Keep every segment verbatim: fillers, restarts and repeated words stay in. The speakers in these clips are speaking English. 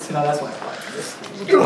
So no, that's why I applied for this.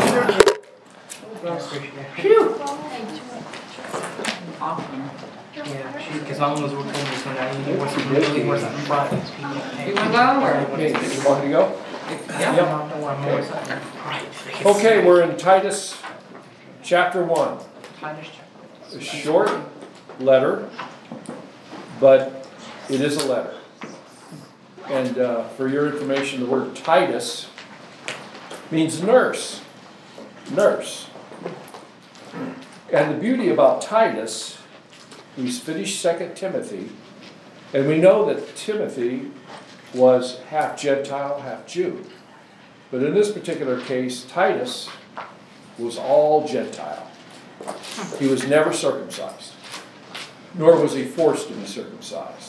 Awesome. Yeah, she, because my mom was working on this one, I need more something, really more something Friday. You wanna go or? Okay, you want me to go? Yeah, Yep. I don't want more something. Okay, we're in Titus chapter one. Titus A short letter, but it is a letter. And uh, for your information, the word Titus means nurse. Nurse. And the beauty about Titus, he's finished Second Timothy, and we know that Timothy was half Gentile, half Jew. But in this particular case, Titus was all Gentile. He was never circumcised, nor was he forced to be circumcised.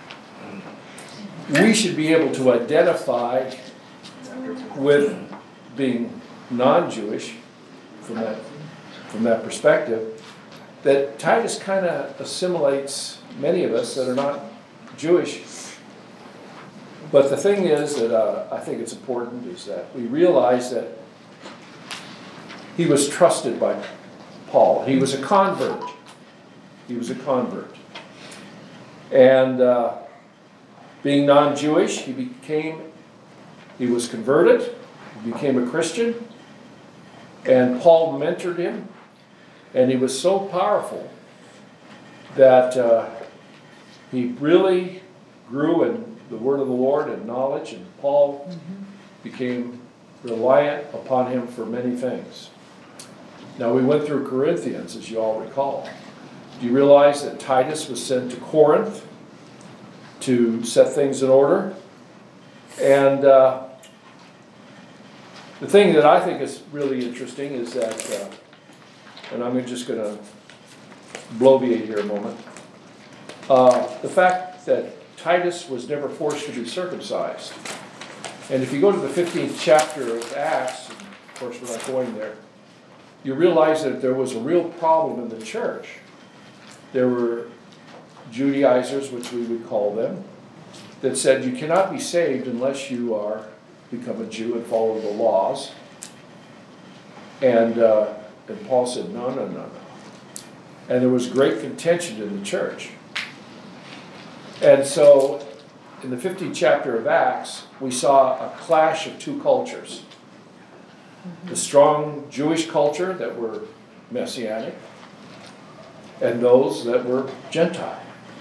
We should be able to identify with being non-Jewish from that, from that perspective, that Titus kind of assimilates many of us that are not Jewish. But the thing is that uh, I think it's important is that we realize that he was trusted by Paul. He was a convert. He was a convert. And uh, being non-Jewish, he became, he was converted, he became a Christian, and Paul mentored him, and he was so powerful that uh, he really grew in the word of the Lord and knowledge, and Paul mm-hmm. became reliant upon him for many things. Now, we went through Corinthians, as you all recall. Do you realize that Titus was sent to Corinth to set things in order? And uh, the thing that I think is really interesting is that, uh, and I'm just going to bloviate here a moment, uh, the fact that Titus was never forced to be circumcised. And if you go to the fifteenth chapter of Acts, of course we're not going there, you realize that there was a real problem in the church. There were Judaizers, which we would call them, that said you cannot be saved unless you are become a Jew and follow the laws. And, uh, and Paul said, no, no, no, no. And there was great contention in the church. And so, in the fifteenth chapter of Acts, we saw a clash of two cultures. The strong Jewish culture that were Messianic, and those that were Gentile.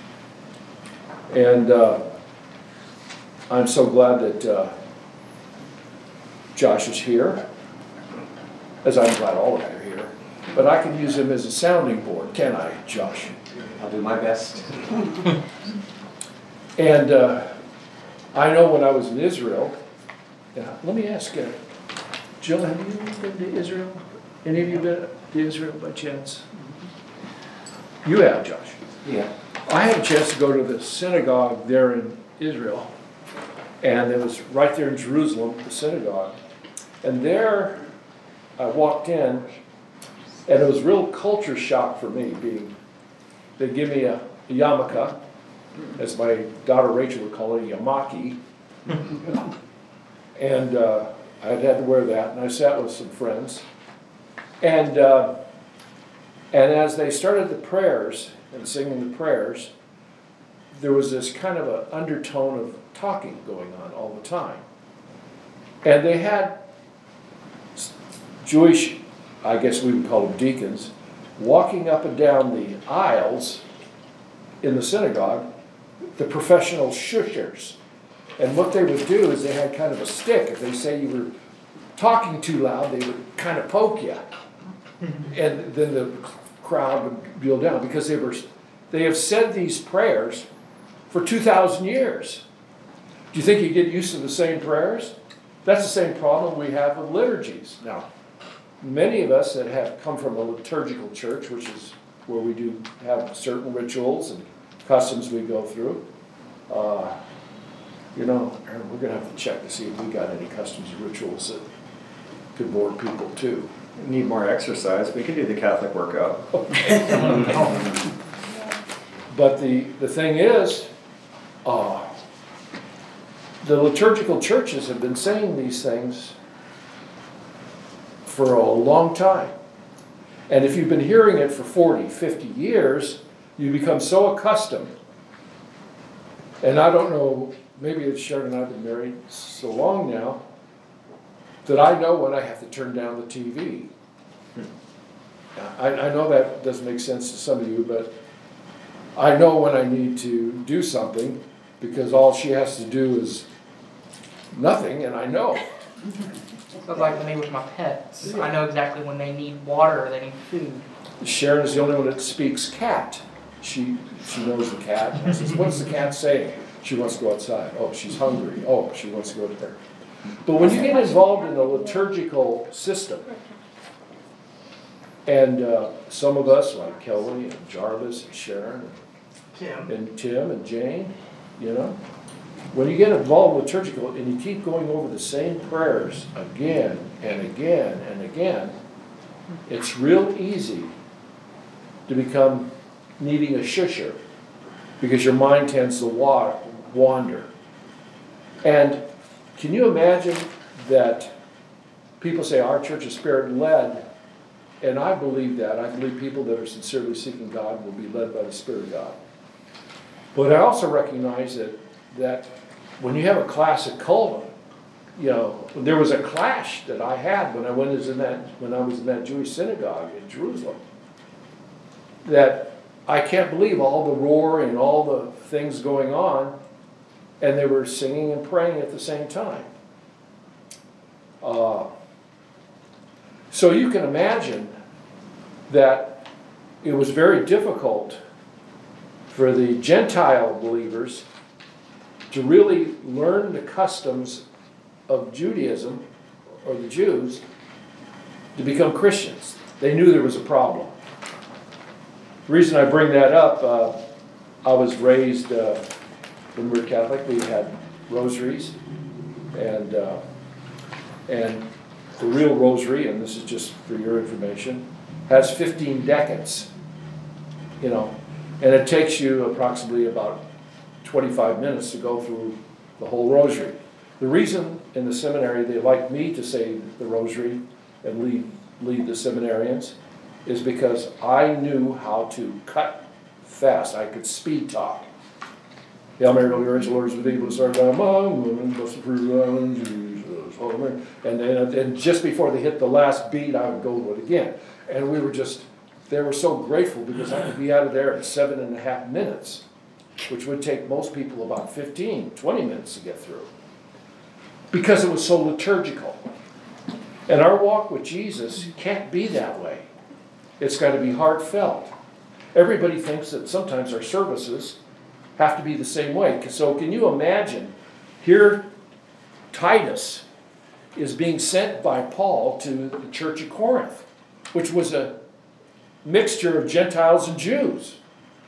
And uh, I'm so glad that uh, Josh is here, as I'm glad all of you are here. But I can use him as a sounding board, can I, Josh? I'll do my best. And uh, I know when I was in Israel, yeah, let me ask you, Jill, have you been to Israel? Any of you been to Israel by chance? You have, Josh. Yeah. I had a chance to go to the synagogue there in Israel, and it was right there in Jerusalem, the synagogue. And there, I walked in, and it was real culture shock for me. Being, they give me a, a yarmulke, as my daughter Rachel would call it, a yamaki, and uh, I had had to wear that, and I sat with some friends, and uh, and as they started the prayers and singing the prayers, there was this kind of an undertone of talking going on all the time. And they had Jewish, I guess we would call them deacons, walking up and down the aisles in the synagogue, the professional shushers. And what they would do is they had kind of a stick. If they say you were talking too loud, they would kind of poke you. And then the crowd would kneel down because they were they have said these prayers for two thousand years. Do you think you get used to the same prayers? That's the same problem we have with liturgies. Now, many of us that have come from a liturgical church, which is where we do have certain rituals and customs we go through, uh, you know, we're going to have to check to see if we got any customs or rituals that could bore people too. Need more exercise. We can do the Catholic workout. But the, the thing is, uh, the liturgical churches have been saying these things for a long time. And if you've been hearing it for forty, fifty years, you become so accustomed. And I don't know, maybe it's Sharon and I have been married so long now, that I know when I have to turn down the T V. I, I know that doesn't make sense to some of you, but I know when I need to do something, because all she has to do is nothing, and I know. So it's like me with my pets. I know exactly when they need water or they need food. Sharon is the only one that speaks cat. She she knows the cat. I says, what's the cat saying? She wants to go outside. Oh, she's hungry. Oh, she wants to go there. But when you get involved in the liturgical system, and uh, some of us, like Kelly and Jarvis and Sharon and Tim. and Tim and Jane, you know, when you get involved liturgical and you keep going over the same prayers again and again and again, it's real easy to become needing a shusher because your mind tends to wa- wander. And can you imagine that people say our church is spirit-led, and I believe that. I believe people that are sincerely seeking God will be led by the Spirit of God. But I also recognize that that when you have a classic Cullen, you know, there was a clash that I had when I went in that when I was in that Jewish synagogue in Jerusalem. That I can't believe all the roar and all the things going on, and they were singing and praying at the same time. Uh, so you can imagine that it was very difficult for the Gentile believers to really learn the customs of Judaism, or the Jews, to become Christians. They knew there was a problem. The reason I bring that up, uh, I was raised, uh, when we were Catholic, we had rosaries, and uh, and the real rosary, and this is just for your information, has fifteen decades, you know, and it takes you approximately about twenty-five minutes to go through the whole rosary. The reason in the seminary they like me to say the rosary and lead, lead the seminarians is because I knew how to cut fast. I could speed talk. Hail Mary, Holy Virgin, Lord is with thee, blessed art thou among women, blessed fruit of thy womb, Jesus, Holy Mary. And then and just before they hit the last beat, I would go to it again. And we were just, they were so grateful because I could be out of there in seven and a half minutes, which would take most people about fifteen, twenty minutes to get through. Because it was so liturgical. And our walk with Jesus can't be that way. It's got to be heartfelt. Everybody thinks that sometimes our services have to be the same way. So can you imagine, here Titus is being sent by Paul to the church of Corinth, which was a mixture of Gentiles and Jews.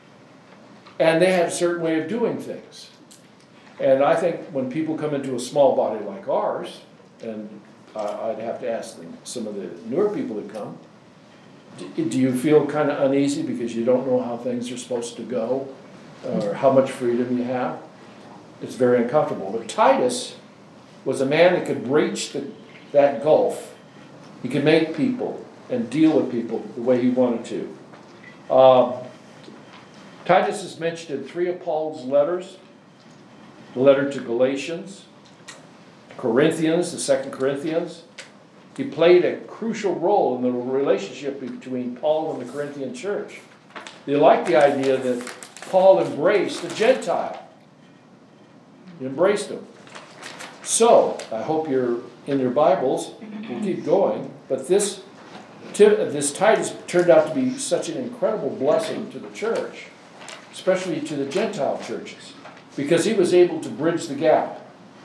And they had a certain way of doing things. And I think when people come into a small body like ours, and uh, I'd have to ask them, some of the newer people that come, do, do you feel kind of uneasy because you don't know how things are supposed to go, or how much freedom you have? It's very uncomfortable. But Titus was a man that could breach the, that gulf. He could make people and deal with people the way he wanted to. Um, Titus is mentioned in three of Paul's letters. The letter to Galatians, Corinthians, the Second Corinthians. He played a crucial role in the relationship between Paul and the Corinthian church. They liked the idea that Paul embraced a Gentile. He embraced him. So, I hope you're in your Bibles. We'll keep going. But this, this Titus turned out to be such an incredible blessing to the church, especially to the Gentile churches, because he was able to bridge the gap.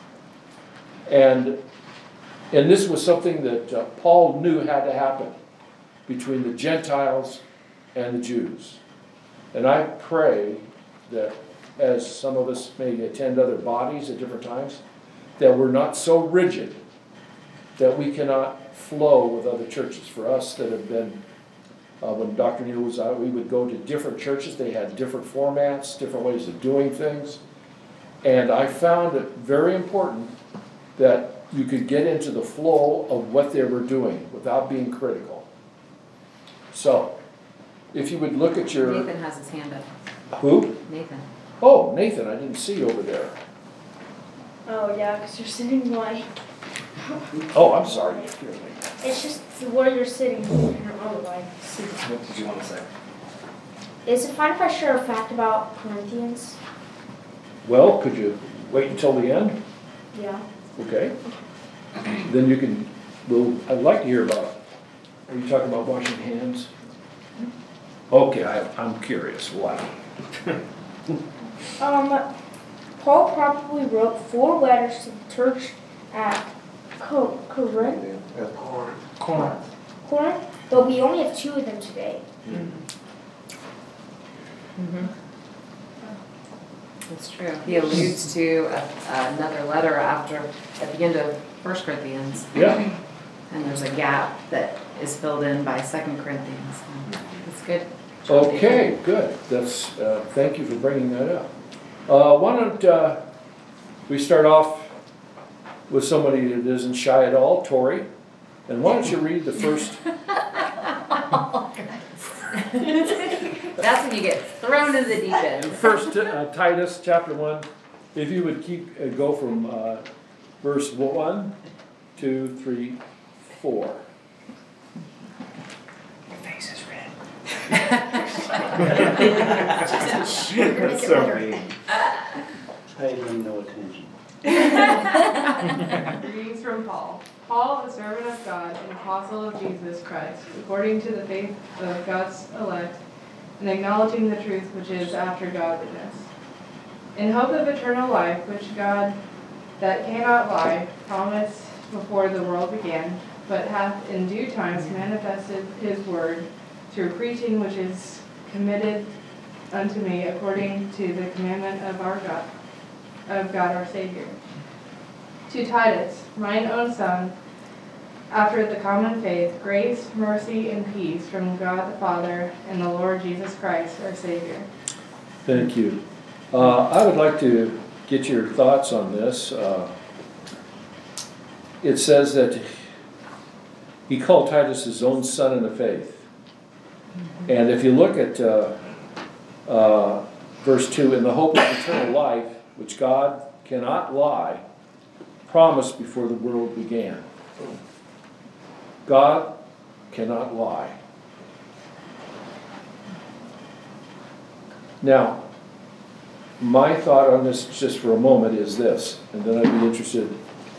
And, and this was something that uh, Paul knew had to happen between the Gentiles and the Jews. And I pray that as some of us may attend other bodies at different times, that we're not so rigid that we cannot flow with other churches. For us that have been, uh, when Doctor Neal was out, we would go to different churches. They had different formats, different ways of doing things. And I found it very important that you could get into the flow of what they were doing without being critical. So, if you would look at your, Nathan has his hand up. who? Nathan. Oh, Nathan, I didn't see you over there. Oh yeah, because you're sitting like, Oh, I'm sorry. it's just where you're sitting. I don't know why. What did you want to say? Is it fine if I share a fact about Corinthians? Well, could you wait until the end? Yeah. Okay. Then you can, well, I'd like to hear about, are you talking about washing hands? Okay, I, I'm curious, why? Um, Paul probably wrote four letters to the church at Co- Corinth, Corinth. Corinth, but we only have two of them today. Mm-hmm. That's true. He alludes to a, another letter after, at the end of First Corinthians. Yeah. And there's a gap that is filled in by Second Corinthians. That's good. Okay, good. That's, uh, thank you for bringing that up. Uh, why don't, uh, we start off with somebody that isn't shy at all, Tori. And why don't you read the first, That's when you get thrown into the deep end. first uh, Titus chapter one. If you would keep, uh, go from, uh, verse one, two, three, four. Your face is red. That's so mean. Pay them no attention. Greetings from Paul. Paul, a servant of God and apostle of Jesus Christ, according to the faith of God's elect, and acknowledging the truth which is after godliness, in hope of eternal life, which God, that cannot lie, promised before the world began, but hath in due times manifested his word through preaching, which is committed unto me according to the commandment of our God, of God our Savior. To Titus, mine own son, after the common faith, grace, mercy, and peace from God the Father and the Lord Jesus Christ, our Savior. Thank you. Uh, I would like to get your thoughts on this. Uh, it says that he called Titus his own son in the faith. And if you look at uh, uh, verse two, in the hope of eternal life, which God cannot lie, promised before the world began. God cannot lie. Now, my thought on this just for a moment is this, and then I'd be interested.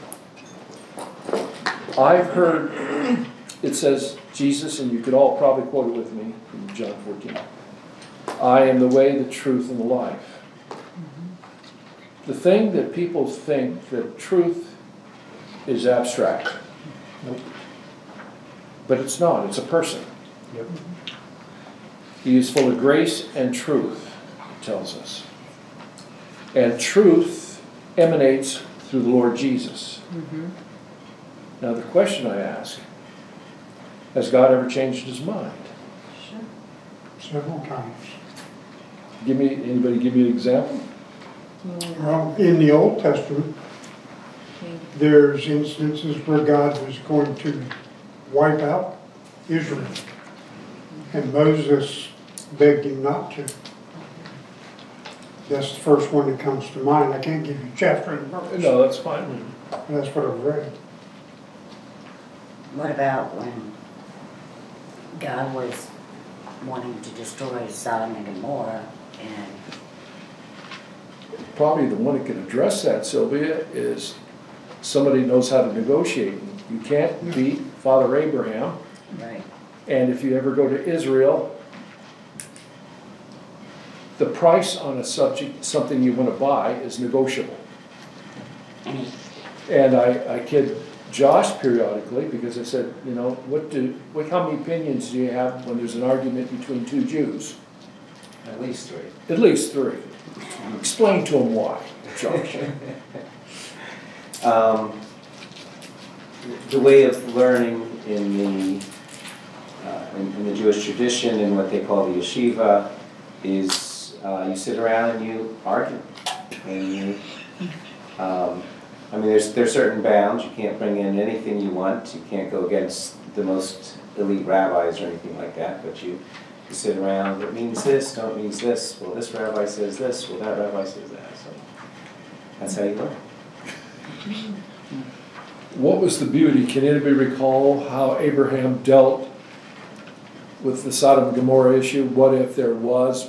I've heard, it says, Jesus, and you could all probably quote it with me from John fourteen. I am the way, the truth, and the life. The thing that people think that truth is abstract. Nope. But it's not, it's a person. Yep. He is full of grace and truth, it tells us. And truth emanates through the Lord Jesus. Mm-hmm. Now the question I ask, has God ever changed his mind? Sure. Several times. Give me, anybody give me an example? Well, in the Old Testament, there's instances where God was going to wipe out Israel. And Moses begged him not to. That's the first one that comes to mind. I can't give you chapter and verse. No, that's fine. That's what I've read. What about when God was wanting to destroy Sodom and Gomorrah and Probably the one that can address that, Sylvia, is somebody knows how to negotiate. You can't beat Father Abraham. right? And if you ever go to Israel, the price on a subject, something you want to buy, is negotiable. And And I, I kid Josh periodically because I said, you know, what do, what, how many opinions do you have when there's an argument between two Jews? At least three. At least three. Explain to him why, Josh. Um, the way of learning in the uh, in, in the Jewish tradition and what they call the yeshiva is uh, you sit around and you argue and you um, I mean, there's, there's certain bounds, you can't bring in anything you want, you can't go against the most elite rabbis or anything like that, but you, you sit around, it means this, no, it means this, well, this rabbi says this, well, that rabbi says that, so that's how you learn. What was the beauty? Can anybody recall how Abraham dealt with the Sodom and Gomorrah issue? What if there was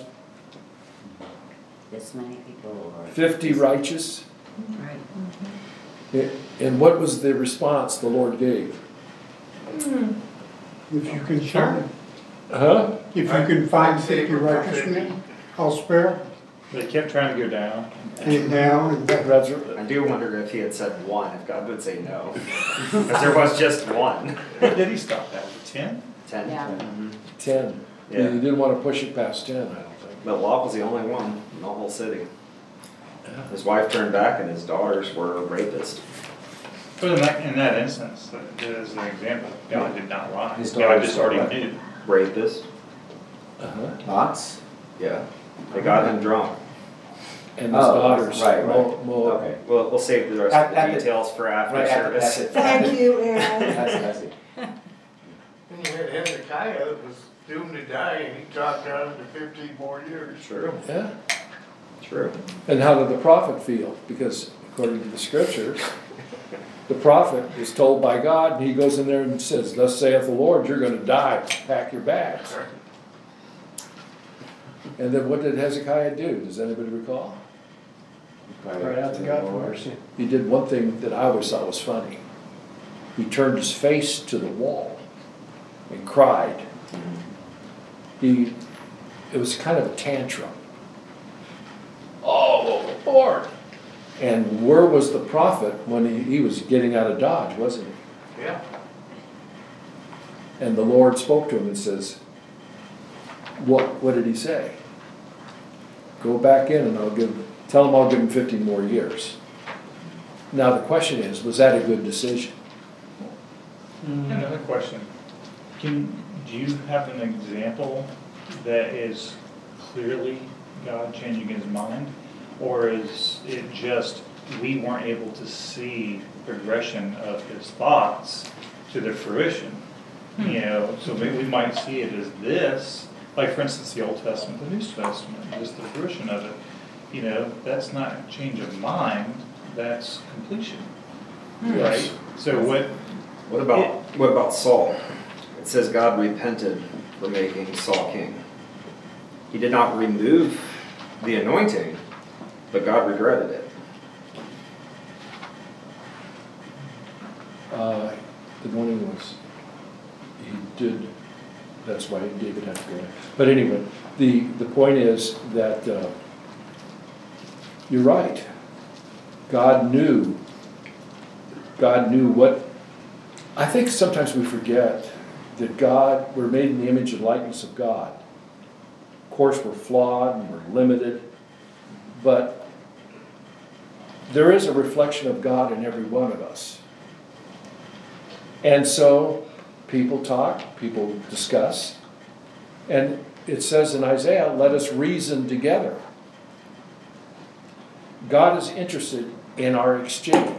This many people or? fifty righteous? Right. And what was the response the Lord gave? If you can find, Huh? if you can find fifty righteous men, I'll spare They kept trying to go down. and down and back. That's I do wonder if he had said one, if God would say no. Because there was just one. What did he stop at? Ten? Ten. Yeah. Mhm. ten. Yeah. You didn't want to push it past ten, I don't think. But Lot was the only one in the whole city. His wife turned back and his daughters were rapists. But in that, in that instance, that as an example, God did not lie. His God daughters just were already what? knew. Rapists? Uh-huh. Lots? Yeah. They got him drunk. And his Oh, daughters. right, right. Mo- Mo- Okay. Well, we'll save the rest At- of the at the- details for after Right, at the- service. at the- Thank you, Aaron. That's, that's it. And you had Hezekiah that was doomed to die, and he talked out into fifteen more years. True. Yeah. True. And how did the prophet feel? Because according to the scriptures, the prophet is told by God, and he goes in there and says, "Thus saith the Lord, you're going to die. Pack your bags." And then what did Hezekiah do? Does anybody recall? Cried out to God for mercy. He did one thing that I always thought was funny. He turned his face to the wall and cried. He, it was kind of a tantrum. Oh, Lord! And where was the prophet when he, he was getting out of Dodge, wasn't he? Yeah. And the Lord spoke to him and says, what, what did he say? Go back in and I'll give, tell him I'll give him fifteen more years. Now the question is, was that a good decision? Another question. Can, do you have an example that is clearly God changing his mind? Or is it just we weren't able to see the progression of his thoughts to their fruition? You know, so maybe we might see it as this, like for instance, the Old Testament, the New Testament, just the fruition of it. You know, that's not a change of mind, that's completion, right? So what? What about what about Saul? It says God repented for making Saul king. He did not remove the anointing, but God regretted it. Uh, the anointing was, he did, that's why David had to go in. But anyway, the, the point is that uh, you're right. God knew, God knew what, I think sometimes we forget that God, we're made in the image and likeness of God. Of course, we're flawed and we're limited, but there is a reflection of God in every one of us. And so people talk, people discuss, and it says in Isaiah, let us reason together. God is interested in our exchange.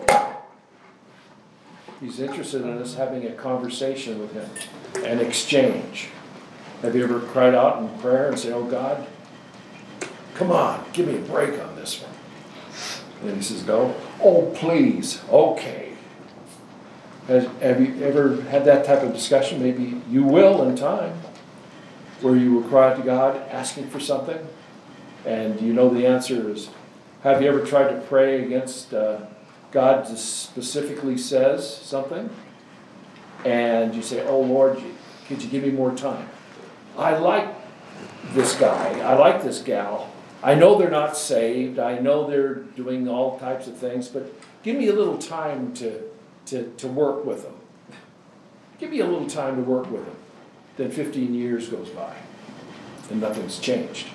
He's interested in us having a conversation with him, an exchange. Have you ever cried out in prayer and say, oh God, come on, give me a break on this one? And he says, no. Oh, please, okay. Has, have you ever had that type of discussion? Maybe you will in time, where you will cry out to God asking for something, and you know the answer is, have you ever tried to pray against uh, God specifically says something, and you say, oh Lord, could you give me more time? I like this guy, I like this gal. I know they're not saved, I know they're doing all types of things, but give me a little time to, to, to work with them. Give me a little time to work with them. Then fifteen years goes by, and nothing's changed.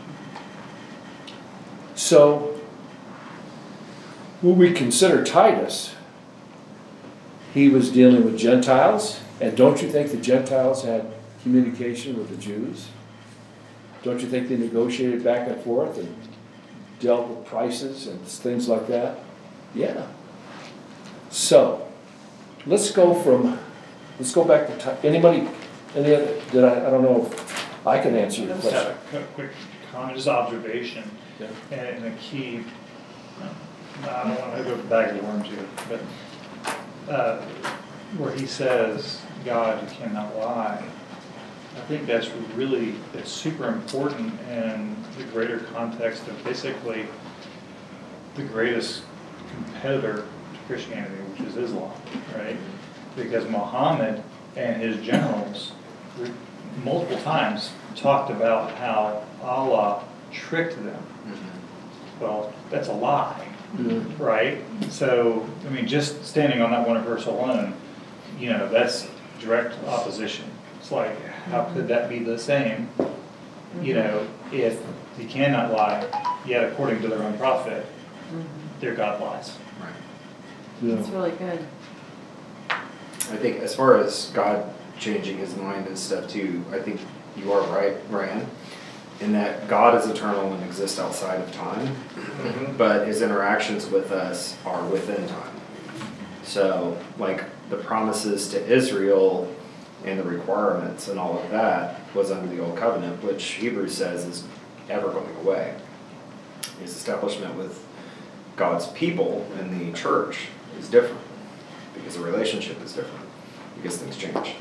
So, when we consider Titus, he was dealing with Gentiles, and don't you think the Gentiles had communication with the Jews? Don't you think they negotiated back and forth and dealt with prices and things like that? Yeah. So, let's go from, let's go back to, Ti- anybody, any other, did I, I don't know if I can answer your Just have question. a cu- quick comment, just observation, Yeah. and and a key, I don't want to go back to the worms here, but, uh, where he says, God, you cannot lie. I think that's really, it's super important in the greater context of basically the greatest competitor to Christianity, which is Islam, right? Because Muhammad and his generals re- multiple times talked about how Allah tricked them. Well, that's a lie, Mm-hmm. right? So, I mean, just standing on that one verse alone, you know, that's direct opposition. It's like, how could that be the same, you know, if he cannot lie, yet according to their own prophet, their God lies. Yeah. It's really good. I think as far as God changing his mind and stuff too, I think you are right, Ryan, in that God is eternal and exists outside of time, but his interactions with us are within time. So, like the promises to Israel and the requirements and all of that was under the old covenant, which Hebrews says is ever going away. His establishment with God's people in the church is different because the relationship is different because things change.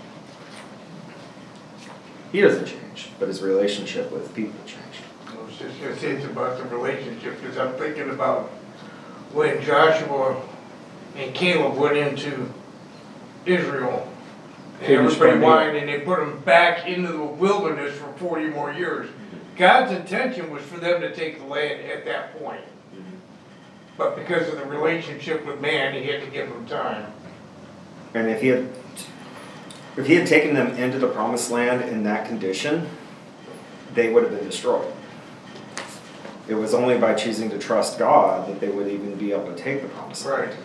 He doesn't change, but his relationship with people changed. I was just gonna say it's about the relationship, because I'm thinking about when Joshua and Caleb went into Israel, and Kadesh everybody Barnea. whined, and they put them back into the wilderness for forty more years. God's intention was for them to take the land at that point. But because of the relationship with man, he had to give them time. And if he had, if he had taken them into the promised land in that condition, they would have been destroyed. It was only by choosing to trust God that they would even be able to take the promised land. Right.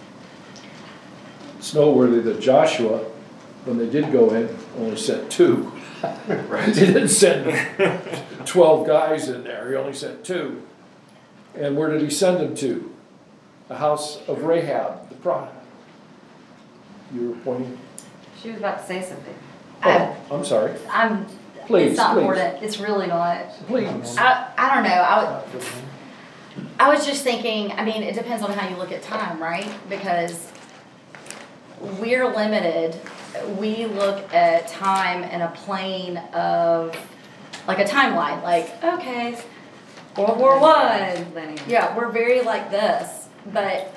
It's noteworthy that Joshua, when they did go in, only sent two. Right. He didn't send twelve guys in there, he only sent two. And where did he send them to? The house of Rahab, the prophet. You were pointing? She was about to say something. Oh, I'm sorry. I'm, Please, it's not please. important, it's really not. Please. I, I don't know, I would, I was just thinking, I mean, it depends on how you look at time, right? Because we're limited, we look at time in a plane of, like a timeline, like, okay, World War One. Linear. Yeah, we're very like this, but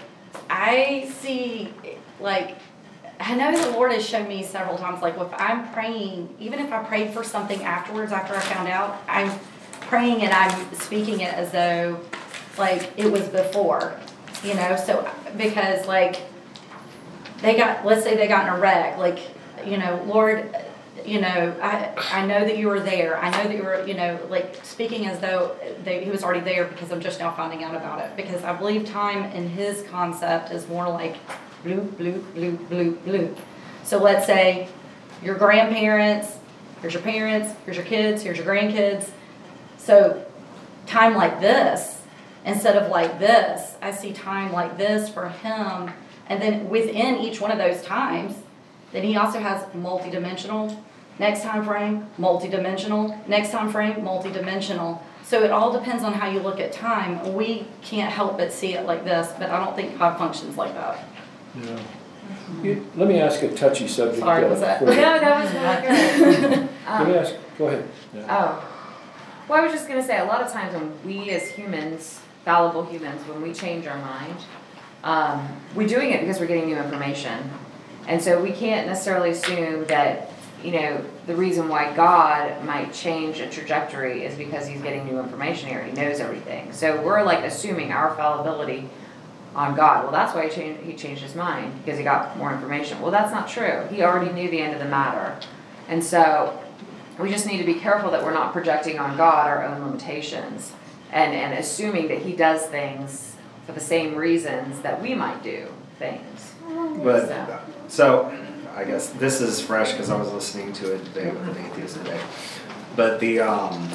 I see, like, I know the Lord has shown me several times, like if I'm praying, even if I prayed for something afterwards, after I found out, I'm praying and I'm speaking it as though, like, it was before, you know, so, because, like, they got, let's say they got in a wreck, like, you know, Lord, you know, I I know that you were there. I know that you were, you know, like speaking as though they, he was already there because I'm just now finding out about it. Because I believe time in his concept is more like bloop, bloop, bloop, bloop, bloop. So let's say your grandparents, here's your parents, here's your kids, here's your grandkids. So time like this, instead of like this, I see time like this for him. And then within each one of those times, then he also has multidimensional, next time frame, multidimensional, next time frame, multidimensional. So it all depends on how you look at time. We can't help but see it like this, but I don't think God functions like that. Yeah. You- Let me ask a touchy subject. Sorry, uh, was that- quick. No, that was really good. Let me Um, ask, go ahead. Yeah. Oh. Well, I was just gonna say, a lot of times when we as humans, fallible humans, when we change our mind, um, we're doing it because we're getting new information. And so we can't necessarily assume that, you know, the reason why God might change a trajectory is because he's getting new information here. He knows everything. So we're like assuming our fallibility on God. Well, that's why he changed, he changed his mind, because he got more information. Well, that's not true. He already knew the end of the matter. And so we just need to be careful that we're not projecting on God our own limitations and, and assuming that he does things for the same reasons that we might do things. But, So. so, I guess this is fresh because I was listening to it today with an atheist today. But the, um,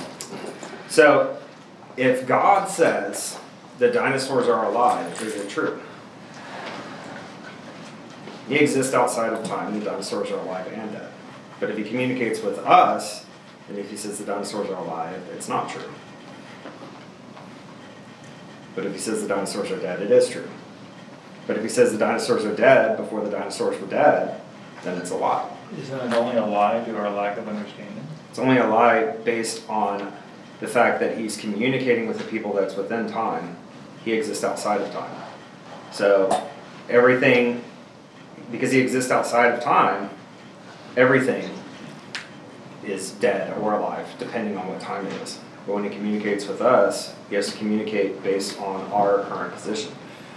so, if God says the dinosaurs are alive, is it true? He exists outside of time, the dinosaurs are alive and dead. But if he communicates with us, and if he says the dinosaurs are alive, it's not true. But if he says the dinosaurs are dead, it is true. But if he says the dinosaurs are dead before the dinosaurs were dead, then it's a lie. Isn't it only a lie due to our lack of understanding? It's only a lie based on the fact that he's communicating with the people that's within time. He exists outside of time. So everything, because he exists outside of time, everything is dead or alive, depending on what time it is. But when he communicates with us, he has to communicate based on our current position.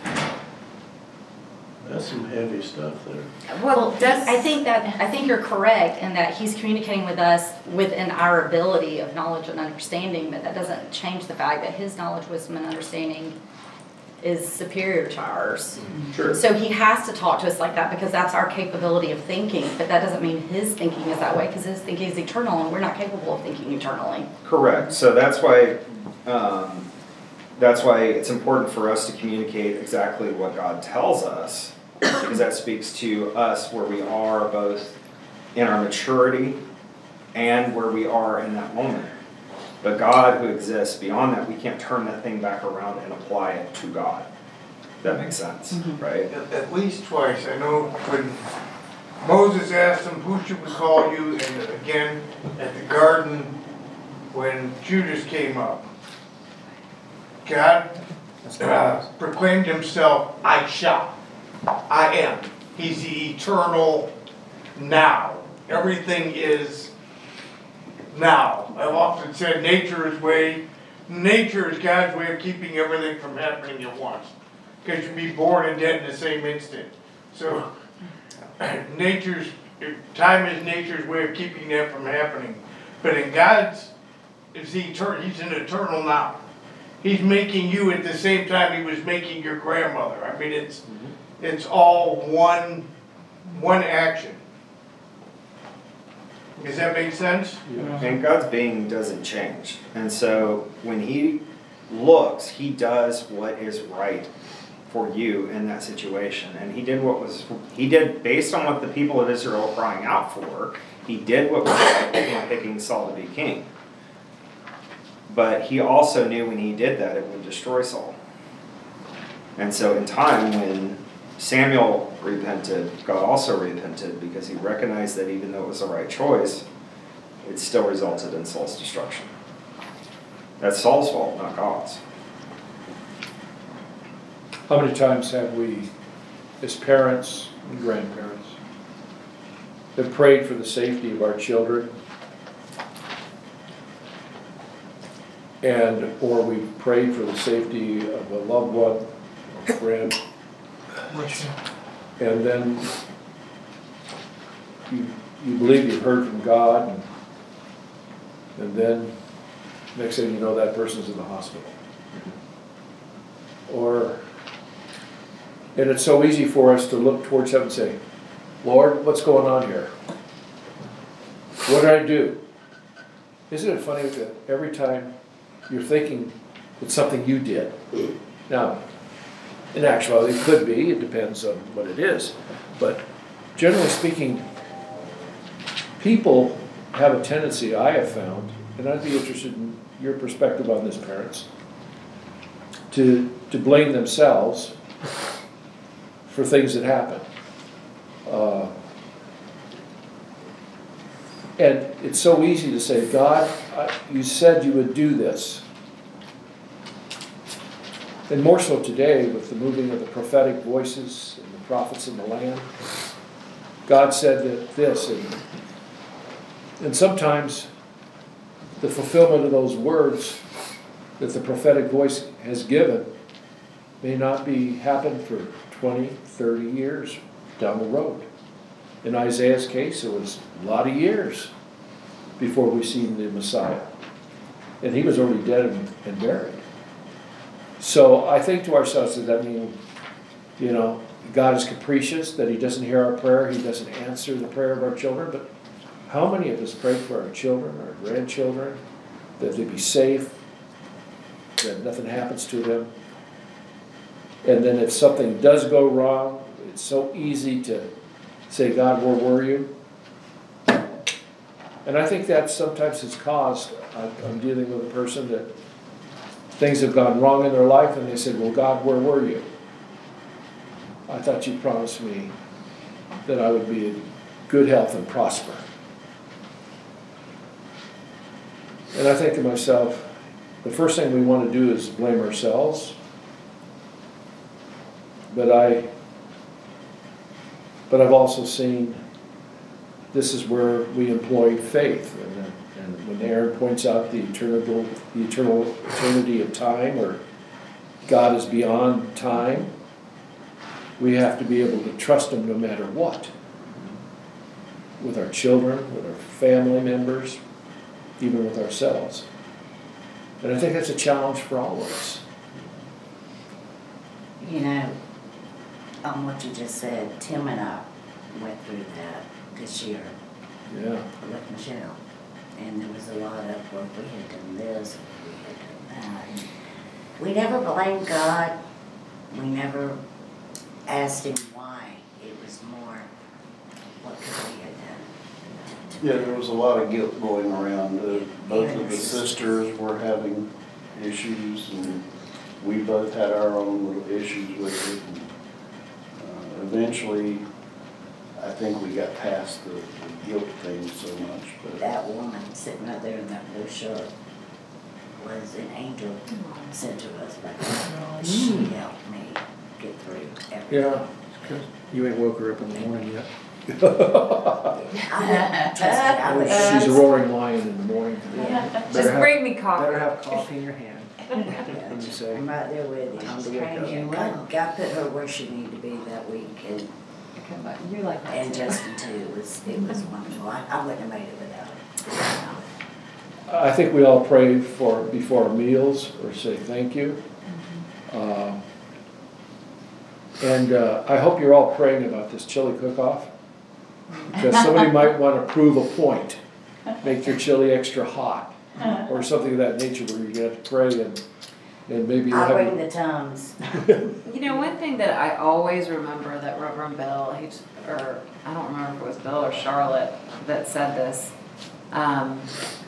That's some heavy stuff there. Well, does, I think that, I think you're correct in that he's communicating with us within our ability of knowledge and understanding, but that doesn't change the fact that his knowledge, wisdom, and understanding is superior to ours. Sure. So he has to talk to us like that because that's our capability of thinking, but that doesn't mean his thinking is that way because his thinking is eternal and we're not capable of thinking eternally. Correct. So that's why, um, that's why it's important for us to communicate exactly what God tells us, because that speaks to us where we are both in our maturity and where we are in that moment. But God who exists beyond that, we can't turn that thing back around and apply it to God. That makes sense, Mm-hmm. right? At, at least twice. I know when Moses asked him, who should we call you? And again, at the garden, when Judas came up, God uh, proclaimed himself, I shall. I am. He's the eternal now. Everything is now. I've often said nature is way, nature is God's way of keeping everything from happening at once. Because you'd be born and dead in the same instant. So nature's, time is nature's way of keeping that from happening. But in God's, it's the eternal, he's an eternal now. He's making you at the same time he was making your grandmother. I mean, it's, it's all one, one action. Does that make sense? Yeah. And God's being doesn't change. And so when he looks, he does what is right for you in that situation. And he did what was, he did based on what the people of Israel were crying out for, he did what was right in picking Saul to be king. But he also knew when he did that, it would destroy Saul. And so in time, when Samuel repented, God also repented because he recognized that even though it was the right choice, it still resulted in Saul's destruction. That's Saul's fault, not God's. How many times have we, as parents and grandparents, have prayed for the safety of our children? And, or we prayed for the safety of a loved one, a friend, and then you, you believe you've heard from God, and, and then next thing you know, that person's in the hospital. Or, and it's so easy for us to look towards heaven and say, Lord, what's going on here? What did I do? Isn't it funny that every time you're thinking it's something you did? Now, in actuality, it could be. It depends on what it is. But generally speaking, people have a tendency, I have found, and I'd be interested in your perspective on this, parents, to, to blame themselves for things that happen. Uh, and it's so easy to say, God, I, you said you would do this. And more so today with the moving of the prophetic voices and the prophets in the land. God said that this, and, and sometimes the fulfillment of those words that the prophetic voice has given may not be happen for twenty, thirty years down the road. In Isaiah's case, it was a lot of years before we seen the Messiah. And he was already dead and, and buried. So I think to ourselves, does that mean, you know, God is capricious, that he doesn't hear our prayer, he doesn't answer the prayer of our children? But how many of us pray for our children, our grandchildren, that they be safe, that nothing happens to them? And then if something does go wrong, it's so easy to say, God, where were you? And I think that sometimes has caused, I'm I'm dealing with a person that things have gone wrong in their life and they said, well, God, where were you? I thought you promised me that I would be in good health and prosper. And I think to myself, the first thing we want to do is blame ourselves. But I, but I've also seen this is where we employ faith. And, and when Aaron points out the eternal, the eternal eternity of time, or God is beyond time, we have to be able to trust Him no matter what. With our children, with our family members, even with ourselves. And I think that's a challenge for all of us. You know, on what you just said, Tim and I went through that this year Yeah. with Michelle. And there was a lot of, well, we had done this, we had done that. And we never blamed God. We never asked Him why. It was more, what could we have done? Yeah, there was a lot of guilt going around. Uh, Both of the sisters were having issues, and we both had our own little issues with it. And, uh, eventually, I think we got past the, the guilt thing so much. But That woman sitting right there in that blue shirt was an angel sent to us by God. She helped me get through everything. Yeah. You ain't woke her up in the morning yet. I trust me, I would- She's a roaring lion in the morning. Just Better have- bring me coffee. Better have coffee in your hand. Yeah, When you say, I'm right there with you. Time She's to wake up. training you. God, God put her where she needed to be that week, and, Okay, but you like that and too. Justin too. It was, it was wonderful. I, I wouldn't have made it without it. I think we all pray for before our meals or say thank you. Uh, and uh, I hope you're all praying about this chili cook-off, because somebody might want to prove a point, make your chili extra hot, or something of that nature where you have to pray and, and maybe you'll I have. bring the Tums. You know, one thing that I always remember that Reverend Bill, he, or I don't remember if it was Bill or Charlotte that said this. Um,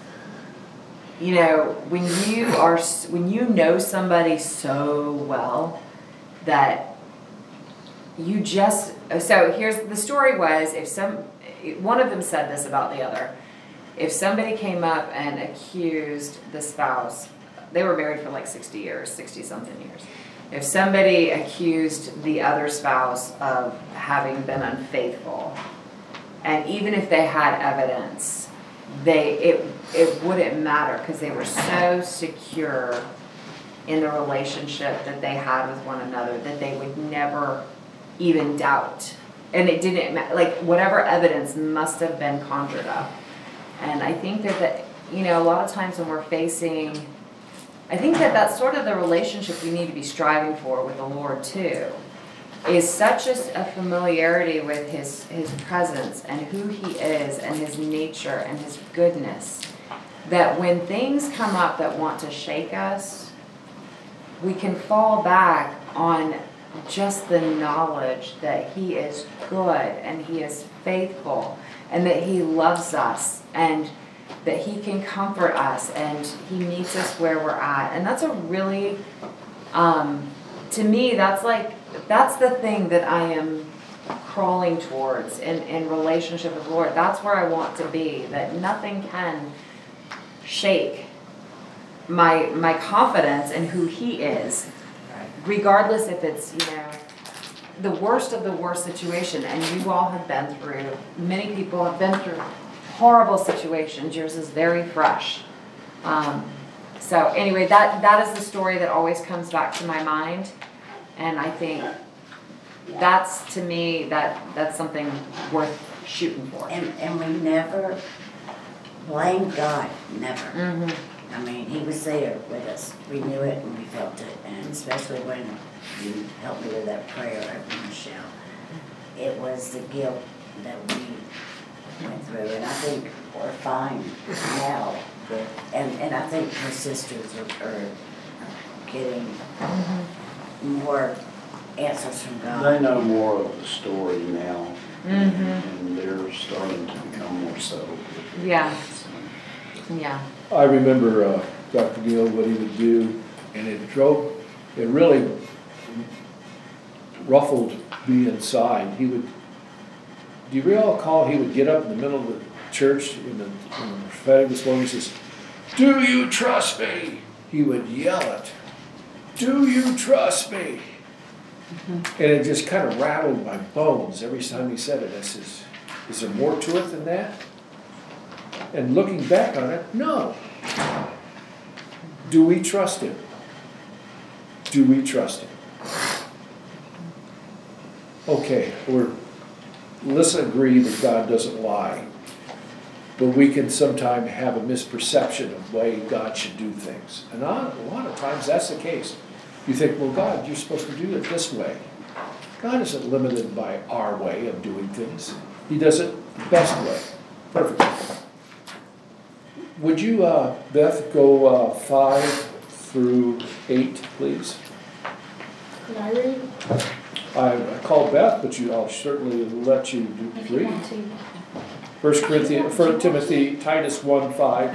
you know, when you are, s- when you know somebody so well that you just, so here's, the story was if some, one of them said this about the other. If somebody came up and accused the spouse, they were married for like sixty years, sixty something years. If somebody accused the other spouse of having been unfaithful, and even if they had evidence, they it it wouldn't matter because they were so secure in the relationship that they had with one another that they would never even doubt. And it didn't ma- like whatever evidence must have been conjured up. And I think that, that you know, a lot of times when we're facing, I think that that's sort of the relationship we need to be striving for with the Lord too, is such a, a familiarity with his, his presence and who he is and his nature and his goodness, that when things come up that want to shake us, we can fall back on just the knowledge that he is good and he is faithful and that he loves us and that he can comfort us and he meets us where we're at. And that's a really, um, to me, that's like, that's the thing that I am crawling towards in, in relationship with the Lord. That's where I want to be, that nothing can shake my, my confidence in who he is, regardless if it's, you know, the worst of the worst situation. And you all have been through, many people have been through horrible situations. Yours is very fresh. Um, so anyway, that, that is the story that always comes back to my mind. And I think that's, to me, that that's something worth shooting for. And, and we never blamed God, never. Mm-hmm. I mean, he was there with us. We knew it and we felt it. And especially when you helped me with that prayer over Michelle, it was the guilt that we went through. And I think we're fine now. With, and, and I think her sisters are, are getting more answers from God. They know more of the story now, Mm-hmm, and they're starting to become more settled. yeah, yeah. I remember uh, Doctor Neal, what he would do, and it drove, it really ruffled me inside. He would, do you recall he would get up in the middle of the church in the, in the prophetic this morning, he says, "Do you trust me?" He would yell it, "Do you trust me?" And it just kind of rattled my bones every time he said it. I says, is there more to it than that? And looking back on it, no. Do we trust him? Do we trust him? Okay, we're, let's agree that God doesn't lie. But we can sometimes have a misperception of the way God should do things. And a lot of times that's the case. You think, well, God, you're supposed to do it this way. God isn't limited by our way of doing things. He does it the best way. Perfect. Would you, uh, Beth, go uh, five through eight, please? Can I read? I, I called Beth, but you, I'll certainly let you do If you read. want to. First Corinthians, First Timothy, Titus one five.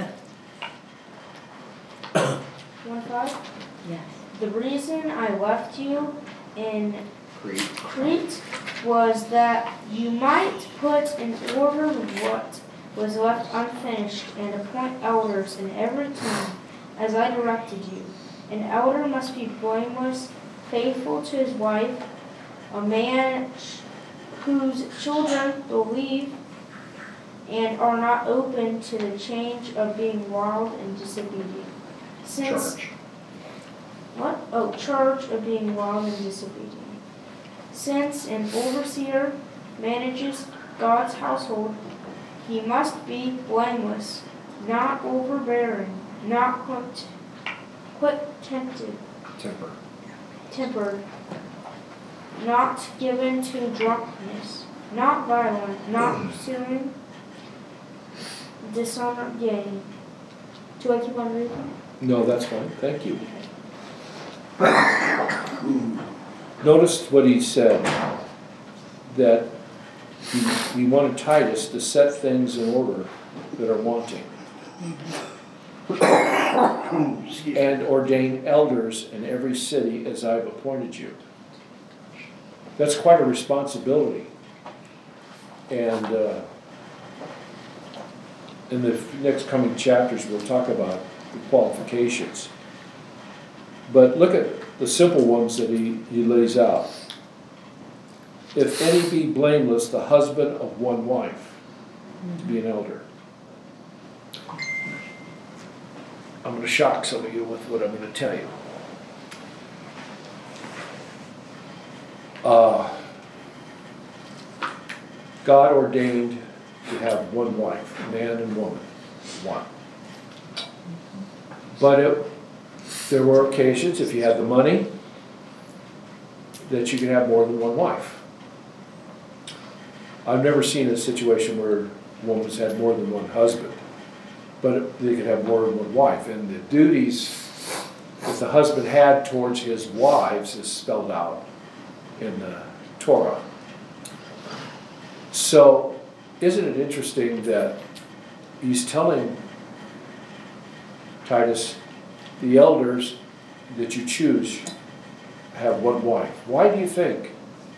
One five? Yes. The reason I left you in Crete. Crete was that you might put in order what was left unfinished and appoint elders in every town as I directed you. An elder must be blameless, faithful to his wife, a man whose children believe and are not open to the change of being wild and disobedient. Since Charge. What? Oh, charge of being wild and disobedient. Since an overseer manages God's household, he must be blameless, not overbearing, not quick, quick tempted, Temper. tempered, not given to drunkenness, not violent, not pursuing dishonor gain. Do I keep on reading? No, that's fine. Thank you. Notice what he said, that he, he wanted Titus to set things in order that are wanting. And ordain elders in every city as I've appointed you. That's quite a responsibility. And uh, in the next coming chapters, we'll talk about the qualifications. But look at the simple ones that he, he lays out. If any be blameless, the husband of one wife, to be an elder. I'm going to shock some of you with what I'm going to tell you. Uh, God ordained to have one wife, man and woman, one. But it, there were occasions, if you had the money, that you could have more than one wife. I've never seen a situation where a woman's had more than one husband, but they could have more than one wife. And the duties that the husband had towards his wives is spelled out in the Torah. So, isn't it interesting that he's telling Titus, the elders that you choose have one wife. Why do you think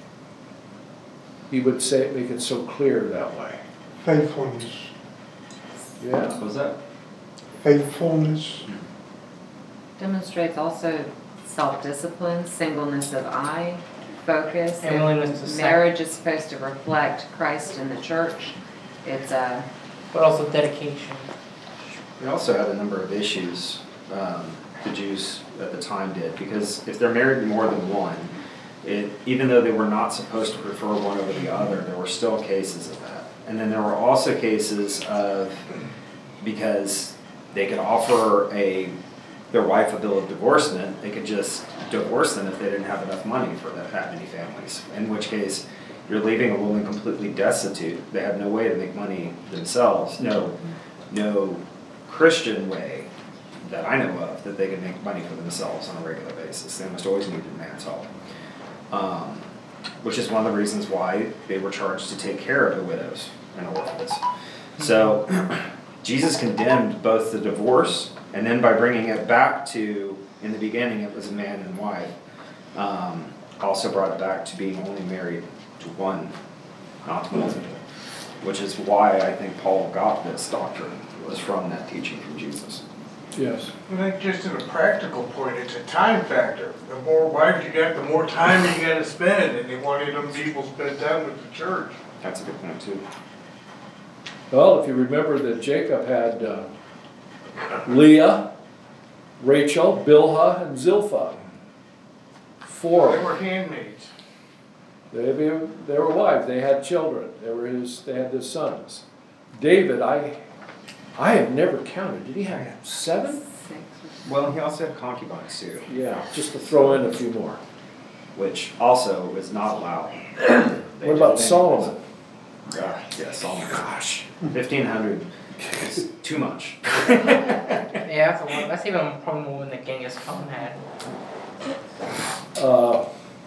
he would say make it so clear that way? Faithfulness. Yeah. What was that? Faithfulness. Demonstrates also self-discipline, singleness of eye, focus. And willingness to Marriage is supposed to reflect Christ in the church. It's a. But also dedication. We also had a number of issues, um, the Jews at the time did, because if they're married to more than one, it, even though they were not supposed to prefer one over the other, there were still cases of that. And then there were also cases of, because they could offer a their wife a bill of divorcement, they could just divorce them if they didn't have enough money for that, that many families. In which case, you're leaving a woman completely destitute. They have no way to make money themselves. No, no Christian way that I know of that they can make money for themselves on a regular basis. They almost always need a man's help. Um, which is one of the reasons why they were charged to take care of the widows and orphans. So Jesus condemned both the divorce, and then by bringing it back to, in the beginning it was a man and wife, um, also brought it back to being only married to one, not to multiple. Which is why I think Paul got this doctrine, was from that teaching from Jesus. Yes. I think just in a practical point, it's a time factor. The more wives you got, the more time you gotta spend, and they wanted them people to spend time with the church. That's a good point too. Well, if you remember that Jacob had uh, Leah, Rachel, Bilhah, and Zilpah. Four. They were handmaids. They, they were wives. They had children. They were his. They had his sons. David, I, I have never counted. Did he have seven? Well, he also had concubines too. Yeah, just to throw in a few more. Which also is not allowed. What about Solomon? God, yeah, Solomon. Gosh, fifteen hundred is too much. Yeah, that's, a lot. That's even probably more than the Genghis Khan had. Uh,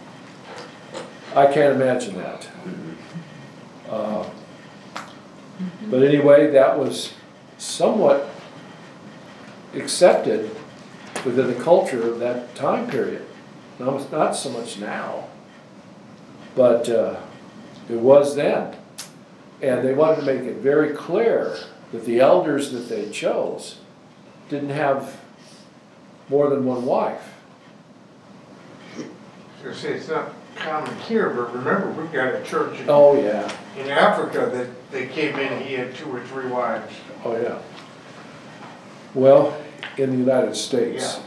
I can't imagine that. Uh, but anyway, that was somewhat accepted within the culture of that time period. Now, it's not so much now, but uh, it was then. And they wanted to make it very clear that the elders that they chose didn't have more than one wife. I was gonna say, it's not common here, but remember, we've got a church in, Oh, yeah. in Africa that they came in, he had two or three wives. Oh, yeah. Well, in the United States.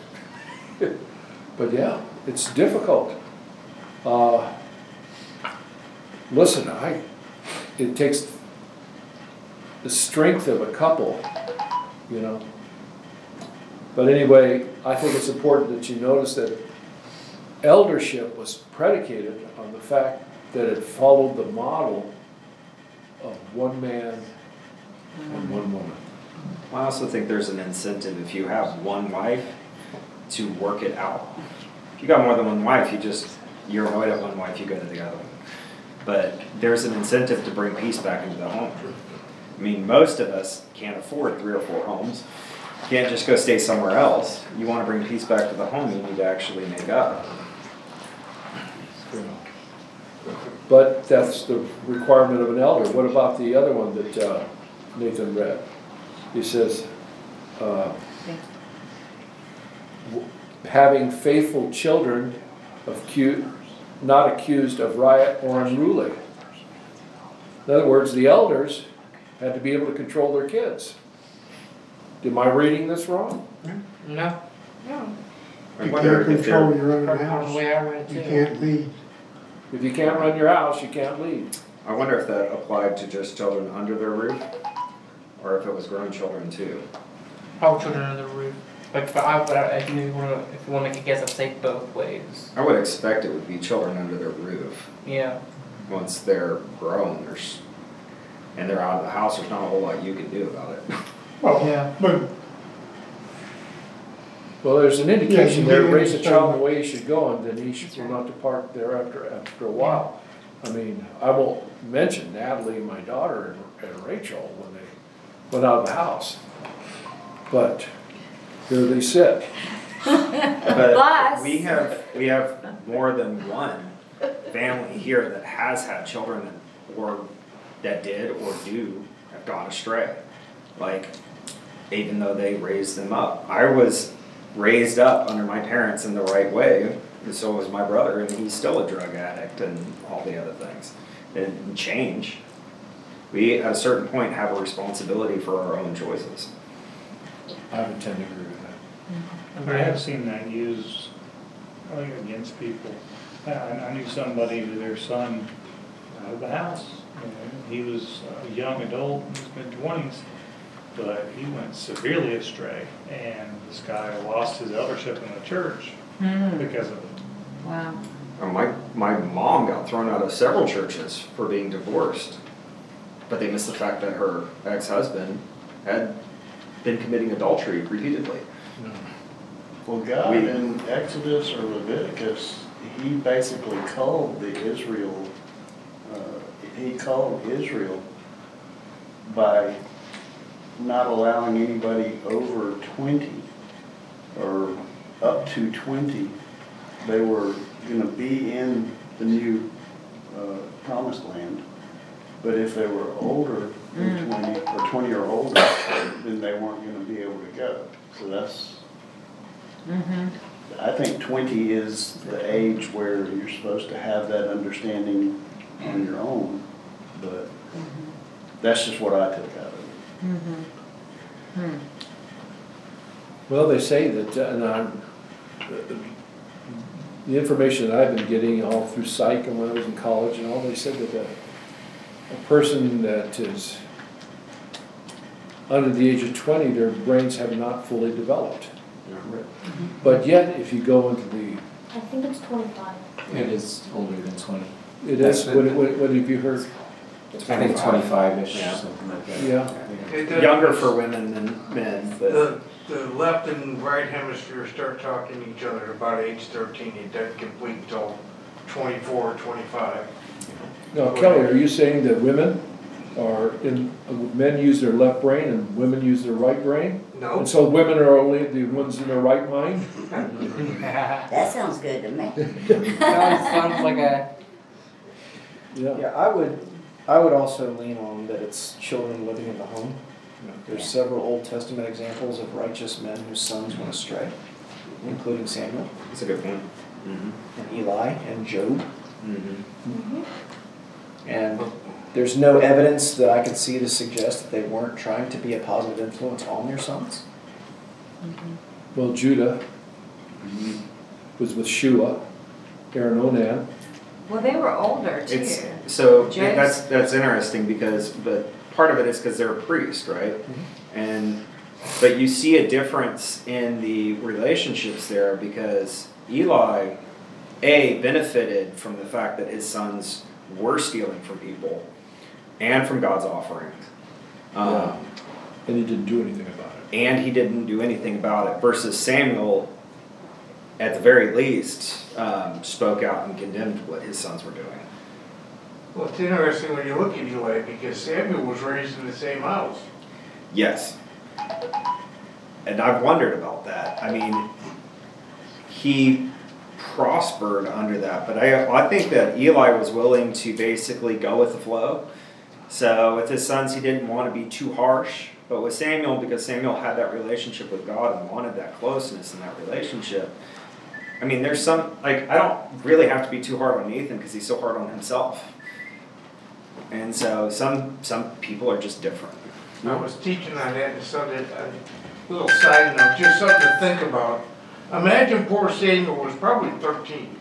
But yeah, it's difficult. Uh, listen, I, it takes the strength of a couple, you know. But anyway, I think it's important that you notice that eldership was predicated on the fact that it followed the model of one man and one woman. I also think there's an incentive if you have one wife to work it out. If you got more than one wife, you just, you're annoyed at one wife, you go to the other one. But there's an incentive to bring peace back into the home. I mean, most of us can't afford three or four homes. You can't just go stay somewhere else. You want to bring peace back to the home, you need to actually make up. But that's the requirement of an elder. What about the other one that uh, Nathan read? He says, uh, having faithful children, acute, not accused of riot or unruly. In other words, the elders had to be able to control their kids. Am I reading this wrong? No. No. I You wonder can't if they're, control your own Probably house. the way I read it You too. can't lead. If you can't run your house, you can't lead. I wonder if that applied to just children under their roof, or if it was grown children too. Probably children under the roof. But if I, but I, if you want to, if you want to make a guess, I'd say both ways. I would expect it would be children under their roof. Yeah. Once they're grown, there's, and they're out of the house, there's not a whole lot you can do about it. Well, Yeah. but Well, there's an Yeah, indication you there, do raise a understand. child the way he should go, and then he should will not depart thereafter after a while. I mean, I won't mention Natalie, my daughter, and, and Rachel when they went out of the house. But here they sit. But Plus- we have, we have more than one family here that has had children that, or that did or do have gone astray. Like, even though they raised them up. I was raised up under my parents in the right way, and so was my brother, and he's still a drug addict and all the other things. It didn't change. We, at a certain point, have a responsibility for our own choices. I would tend to agree with that. I have seen that used like, against people. I, I knew somebody with their son out of the house. You know, he was a young adult in his mid-twenties, but he went severely astray, and this guy lost his eldership in the church Hmm. because of it. Wow. Uh, My, my mom got thrown out of several churches for being divorced, but they missed the fact that her ex-husband had been committing adultery repeatedly. Well, God We- in Exodus or Leviticus he basically culled the Israel, uh, he culled Israel by not allowing anybody over twenty or up to twenty. They were gonna be in the new uh, promised land, but if they were older than twenty, or twenty or older, then they weren't gonna be able to go. So that's, Mm-hmm. I think twenty is the age where you're supposed to have that understanding on your own, but that's just what I took out of it. Mm-hmm. Hmm. Well, they say that, uh, and I'm, the information that I've been getting all through psych and when I was in college and all, they said that a, a person that is under the age of twenty, their brains have not fully developed. But yet, if you go into the, I think it's twenty-five. It is older than twenty. it is, what, what, what have you heard? I think twenty-five-ish, Yeah. something like that. Yeah. It does- Younger for women than men, but The, the left and right hemisphere start talking to each other at about age thirteen, it doesn't complete until twenty-four or twenty-five. Now, Kelly, are you saying that women are in, men use their left brain and women use their right brain? No. And so women are only the ones in their right mind? That sounds good to me. Sounds, sounds like a, Yeah. Yeah, I would, I would also lean on that it's children living in the home. There's several Old Testament examples of righteous men whose sons went astray, including Samuel that's a good point. Mm-hmm. and Eli and Job. Mm-hmm. And there's no evidence that I could see to suggest that they weren't trying to be a positive influence on their sons. Well, Judah was with Shua, Aaron Onan. Well, they were older too. It's, so Job's- that's, that's interesting because, but part of it is because they're a priest, right? And, but you see a difference in the relationships there because Eli, A, benefited from the fact that his sons were stealing from people and from God's offerings. Um, Yeah. And he didn't do anything about it. and he didn't do anything about it, versus Samuel, at the very least, um, spoke out and condemned what his sons were doing. Well, it's interesting when you look at Eli, because Samuel was raised in the same house. Yes. And I've wondered about that. I mean, he prospered under that, but I, I think that Eli was willing to basically go with the flow. So with his sons, he didn't want to be too harsh. But with Samuel, because Samuel had that relationship with God and wanted that closeness in that relationship, I mean, there's some, like, I don't really have to be too hard on Nathan because he's so hard on himself. And so some some people are just different. I was teaching on that, and something, a little side note, just something to think about. Imagine poor Samuel was probably thirteen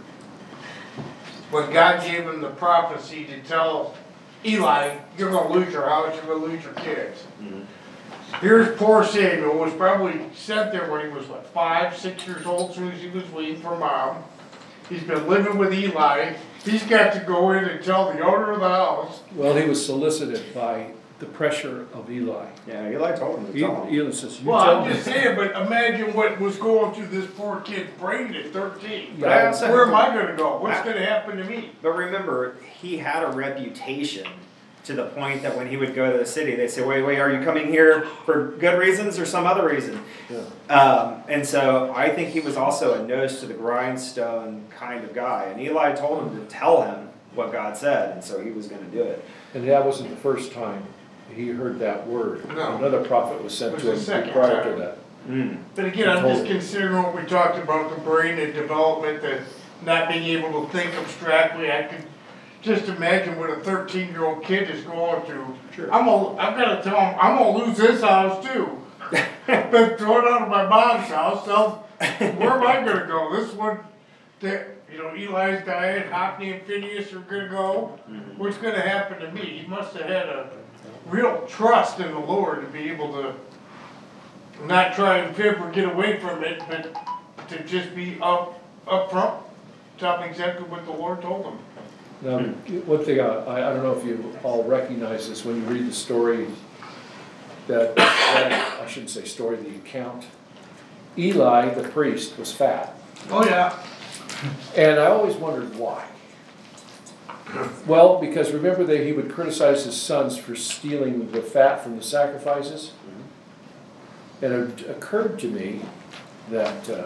when God gave him the prophecy to tell Eli, you're going to lose your house, you're going to lose your kids. Mm-hmm. Here's poor Samuel, was probably sent there when he was, what, five, six years old, as soon as he was waiting for mom. He's been living with Eli. He's got to go in and tell the owner of the house. Well, he was solicited by the pressure of Eli. Yeah, Eli told him to tell him. Eli says, you Well, tell I'm me. just saying, but imagine what was going through this poor kid's brain at thirteen. But I also Where have am to- I gonna go? What's gonna happen to me? But remember, he had a reputation to the point that when he would go to the city, they'd say, wait, wait, are you coming here for good reasons or some other reason? Yeah. Um, and so I think he was also a nose to the grindstone kind of guy. And Eli told him to tell him what God said, and so he was going to do it. And that wasn't the first time he heard that word. No. Another prophet was sent It to was the him second prior time. to that. Mm. But again, I'm Told just him. considering what we talked about, the brain and development, that not being able to think abstractly. I could just imagine what a thirteen-year-old kid is going through. Sure. I'm gonna, I've gotta tell him, I'm gonna lose this house too. Been thrown out of my mom's house, so where am I gonna go? This one, that, you know, Eli's dying, Hophni and Phineas are gonna go. What's gonna happen to me? He must have had a real trust in the Lord to be able to not try and fib or get away from it, but to just be up, up front, tell him exactly what the Lord told him. Now, one thing, I, I don't know if you all recognize this when you read the story, that, that I shouldn't say story, the account. Eli, the priest, was fat. Oh, yeah. And I always wondered why. Well, because remember that he would criticize his sons for stealing the fat from the sacrifices? And it occurred to me that uh,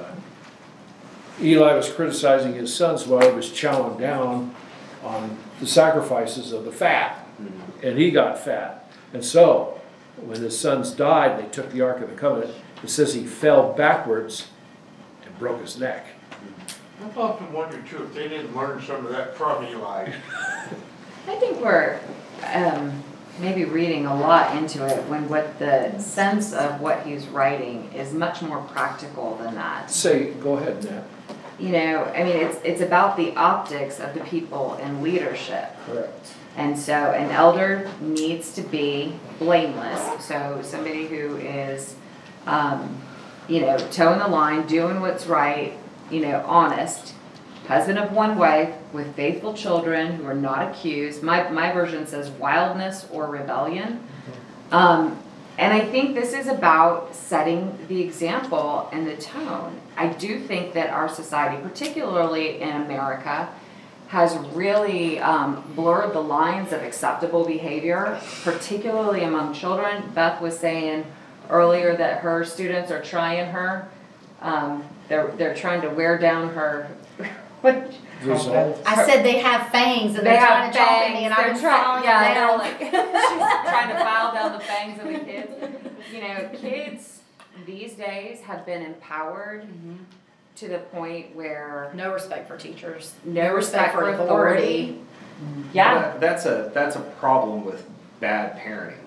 Eli was criticizing his sons while he was chowing down on the sacrifices of the fat. And he got fat. And so, when his sons died, they took the Ark of the Covenant. It says he fell backwards and broke his neck. I've often wondered too if they didn't learn some of that from Eli. I think we're um, maybe reading a lot into it when what the sense of what he's writing is much more practical than that. Say, go ahead, Nat. You know, I mean, it's it's about the optics of the people in leadership. Correct. And so an elder needs to be blameless. So somebody who is, um, you know, toeing the line, doing what's right, you know, honest, husband of one wife with faithful children who are not accused. My, my version says wildness or rebellion. Um, and I think this is about setting the example and the tone. I do think that our society, particularly in America, has really um, blurred the lines of acceptable behavior, particularly among children. Beth was saying earlier that her students are trying her. Um, they're they're trying to wear down her. What? Resolve. I said they have fangs and They they're have trying to chomp at me fangs. and They're I'm try- filing yeah, I them know, down. like she's trying to file down the fangs of the kids. You know, kids these days have been empowered to the point where No respect for teachers. no respect for authority. Yeah. That- That's a, that's a problem with bad parenting.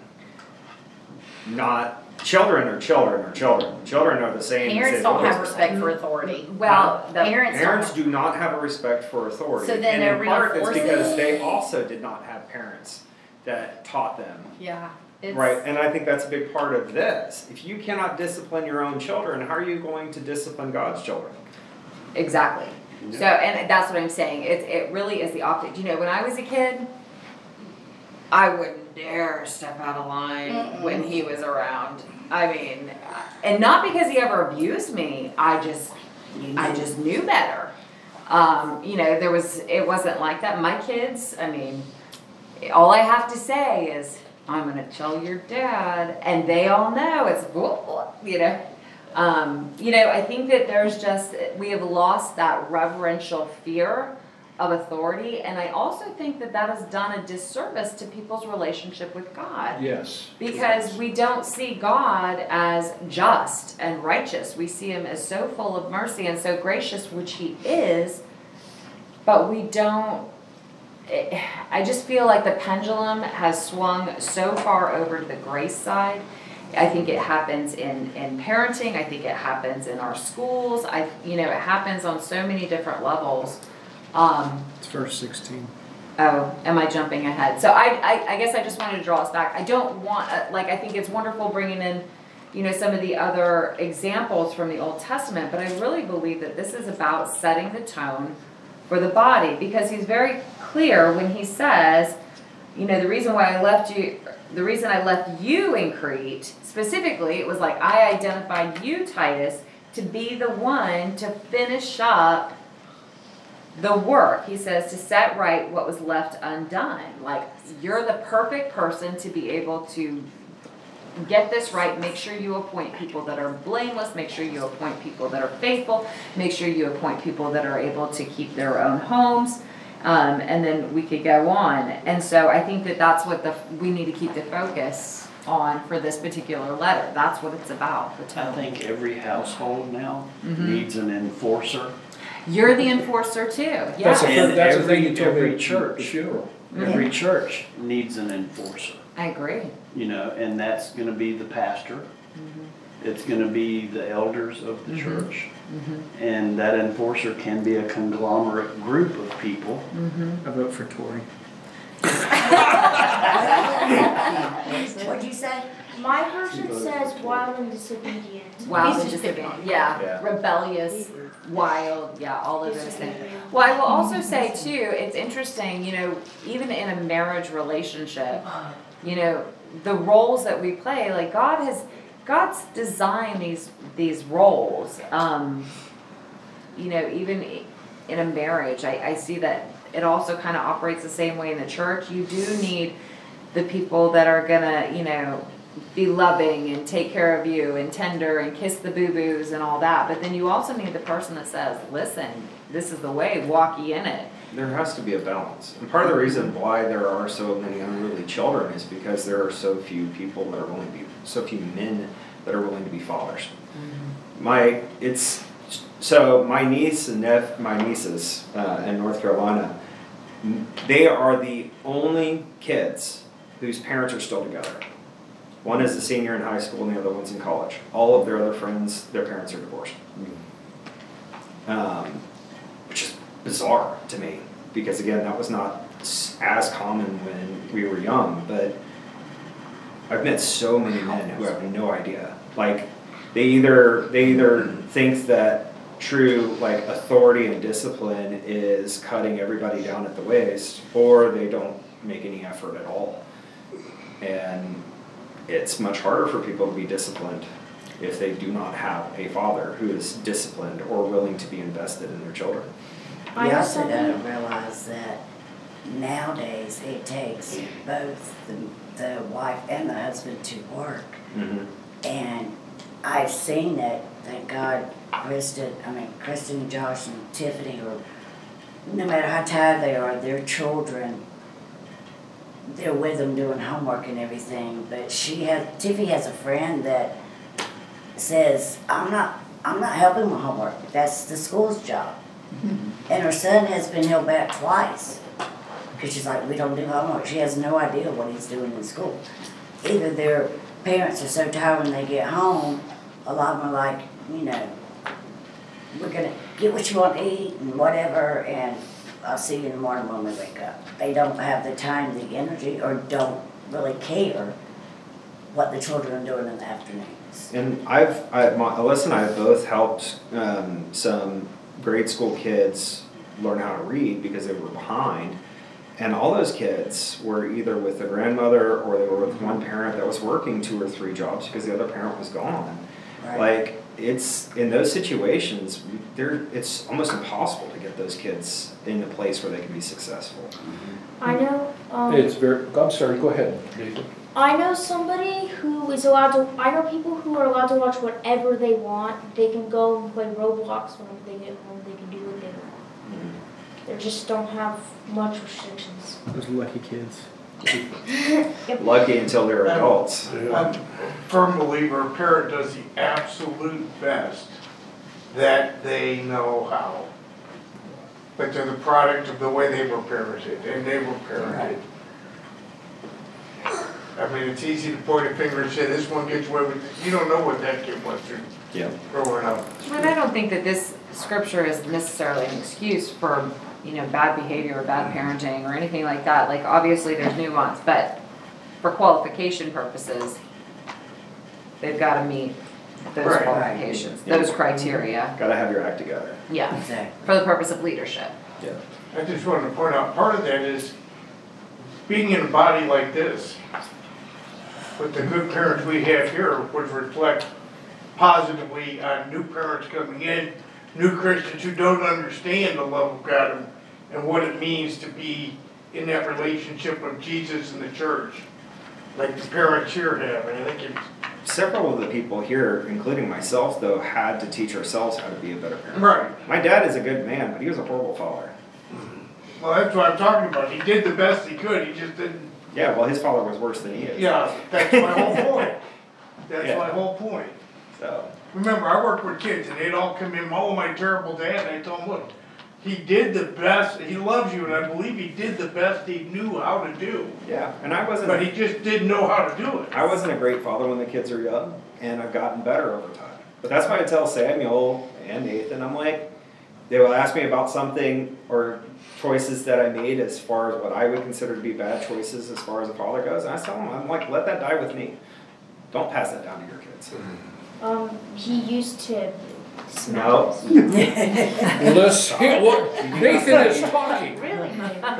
Not, children are children are children. Children are the same. as Parents they don't always have been. respect for authority. Well, the Parents don't. Parents do not have a respect for authority. So then they're And in part, it's reinforcing- because they also did not have parents that taught them. Yeah. It's, Right, and I think that's a big part of this. If you cannot discipline your own children, how are you going to discipline God's children? Exactly. So, and that's what I'm saying. It, it really is the optic. You know, when I was a kid, I wouldn't dare step out of line Mm-mm. when he was around. I mean, and not because he ever abused me. I just, I just knew better. Um, you know, there was, it wasn't like that. My kids, I mean, all I have to say is, I'm gonna tell your dad, and they all know it's, you know. Um, you know, I think that there's just, we have lost that reverential fear of authority, and I also think that that has done a disservice to people's relationship with God. Yes. Because we don't see God as just and righteous. We see him as so full of mercy and so gracious, which he is, but we don't, it, I just feel like the pendulum has swung so far over to the grace side. I think it happens in, in parenting. I think it happens in our schools. I, you know, it happens on so many different levels. Um, It's verse sixteen. oh, am I jumping ahead? So I, I, I guess I just wanted to draw us back. I don't want, uh, like, I think it's wonderful bringing in, you know, some of the other examples from the Old Testament, but I really believe that this is about setting the tone for the body, because he's very clear when he says, you know, the reason why I left you, the reason I left you in Crete, specifically, it was like I identified you, Titus, to be the one to finish up the work. He says to set right what was left undone. Like, you're the perfect person to be able to get this right. Make sure you appoint people that are blameless. Make sure you appoint people that are faithful. Make sure you appoint people that are able to keep their own homes. Um, and then we could go on. And so I think that that's what the we need to keep the focus on for this particular letter. That's what it's about. The tone. I think every household now Mhm. needs an enforcer. You're the enforcer too. Yeah. That's a- And that's the thing every- you told me every at the church, funeral. every church needs an enforcer, I agree. you know, and that's gonna be the pastor. It's gonna be the elders of the Mhm. church. Mm-hmm. And that enforcer can be a conglomerate group of people. Mm-hmm. I vote for Tory. What'd you say? My version says wild and disobedient. Wild He's and just disobedient. picking Yeah. Yeah. Rebellious, wild, yeah, all of those things. Well, I will also say too, it's interesting, you know, even in a marriage relationship, you know, the roles that we play, like God has, God's designed these these roles. Um, you know, even in a marriage, I, I see that it also kind of operates the same way in the church. You do need the people that are gonna, you know, be loving and take care of you and tender and kiss the boo-boos and all that. But then you also need the person that says, listen, this is the way, walk ye in it. There has to be a balance. And part of the reason why there are so many unruly children is because there are so few people that are willing to be, so few men that are willing to be fathers. Mm-hmm. My, it's, so my niece and nep, my nieces uh, in North Carolina, they are the only kids whose parents are still together. One is a senior in high school and the other one's in college. All of their other friends, their parents are divorced. Um, which is bizarre to me, because again, that was not as common when we were young, but I've met so many men who have no idea. Like, they either, they either think that true, like, authority and discipline is cutting everybody down at the waist, or they don't make any effort at all. And it's much harder for people to be disciplined if they do not have a father who is disciplined or willing to be invested in their children. You also gotta realize that nowadays it takes both the, the wife and the husband to work. Mm-hmm. And I've seen that, thank God, Kristen, I mean, Kristen, Josh, and Tiffany, or no matter how tired they are, their children, they're with them doing homework and everything. But she has, Tiffany has a friend that says, I'm not, I'm not helping with homework. That's the school's job. Mm-hmm. And her son has been held back twice because she's like, we don't do homework. She has no idea what he's doing in school. Either their parents are so tired when they get home, a lot of them are like, you know, we're gonna get what you want to eat and whatever, and I'll see you in the morning when we wake up. They don't have the time, the energy, or don't really care what the children are doing in the afternoons. And I've, I, my, Alyssa and I have both helped um, some grade school kids learn how to read because they were behind. And all those kids were either with a grandmother or they were with one parent that was working two or three jobs because the other parent was gone. Right. Like, it's, in those situations, they're, it's almost impossible to get those kids in a place where they can be successful. I know. Um, It's very, I'm sorry, go ahead, Nathan. I know somebody who is allowed to, I know people who are allowed to watch whatever they want. They can go and play Roblox whenever they get home. They can do what they want. Mm. They just don't have much restrictions. Those lucky kids. Yep. Lucky until they're adults. I'm a firm believer a parent does the absolute best that they know how. But they're the product of the way they were parented, and they were parented. I mean, it's easy to point a finger and say, this one gets away with it. You don't know what that kid went through yeah. growing up. And I don't think that this scripture is necessarily an excuse for, you know, bad behavior or bad parenting or anything like that. Like, obviously there's nuance, but for qualification purposes, they've got to meet those Right. qualifications, Yeah. those criteria. Got to have your act together. Yeah, Exactly. for the purpose of leadership. Yeah. I just wanted to point out, part of that is being in a body like this, with the good parents we have here, which reflect positively on new parents coming in, new Christians who don't understand the love of God and, and what it means to be in that relationship with Jesus and the church, like the parents here have. And I think it's Several of the people here, including myself, though, had to teach ourselves how to be a better parent. right. My dad is a good man, but he was a horrible father. Well, that's what I'm talking about. He did the best he could. He just didn't. Yeah, well, his father was worse than he is. Yeah, that's my whole point. That's Yeah. my whole point. So, Remember, I worked with kids and they'd all come in, oh, my terrible dad, and I told them, look, he did the best, he loves you, and I believe he did the best he knew how to do. yeah, and I wasn't. But he just didn't know how to do it. I wasn't a great father when the kids are young, and I've gotten better over time. But that's why I tell Samuel and Nathan, I'm like, they will ask me about something or choices that I made as far as what I would consider to be bad choices as far as a father goes. And I tell them, I'm like, let that die with me. Don't pass that down to your kids. Um, he used to No. Let's hear what Nathan is talking. Really?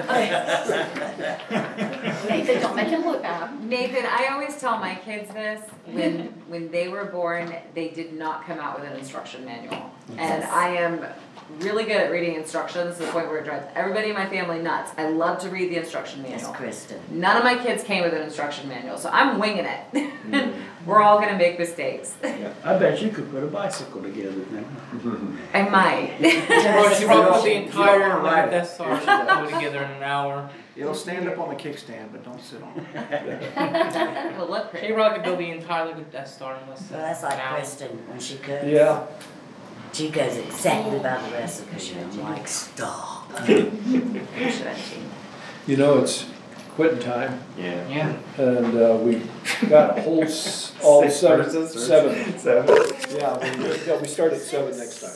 Nathan, don't make him look bad. Nathan, I always tell my kids this, when, when they were born, they did not come out with an instruction manual. And I am really good at reading instructions to the point where it drives everybody in my family nuts. I love to read the instruction That's manual. Kristen. None of my kids came with an instruction manual, so I'm winging it. We're all gonna make mistakes. I bet you could put a bicycle together now. I might. Well, she probably put the You don't entire wanna ride it. Death Star she put together in an hour. It'll stand up on the kickstand, but don't sit on it. It'll look She pretty. probably could build the entire like, Death Star in less So than that's an like hour. Kristen, when she cooks. Yeah, She goes exactly by the recipe, and I'm like, stop. Should I change? you know, it's quitting time, Yeah. Yeah. and uh, we got a whole, s- all Six seven, verses or- seven. Seven. Yeah, we, yeah, we start at seven next time.